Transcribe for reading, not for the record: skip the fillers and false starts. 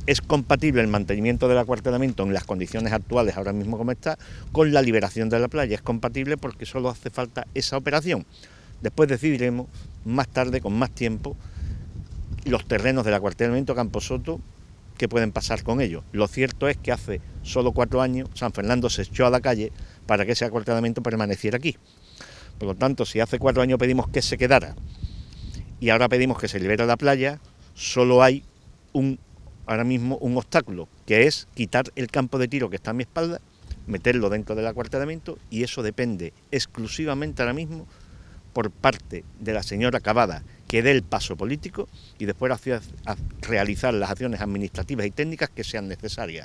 es compatible el mantenimiento del acuartelamiento en las condiciones actuales, ahora mismo como está, con la liberación de la playa. Es compatible porque solo hace falta esa operación. Después decidiremos, más tarde, con más tiempo, los terrenos del acuartelamiento Camposoto, qué pueden pasar con ellos. Lo cierto es que hace solo 4 años San Fernando se echó a la calle para que ese acuartelamiento permaneciera aquí. Por lo tanto, si hace 4 años pedimos que se quedara y ahora pedimos que se libere la playa, solo hay ahora mismo un obstáculo, que es quitar el campo de tiro que está a mi espalda, meterlo dentro del acuartelamiento, y eso depende exclusivamente ahora mismo por parte de la señora Cavada, que dé el paso político y después realizar las acciones administrativas y técnicas que sean necesarias.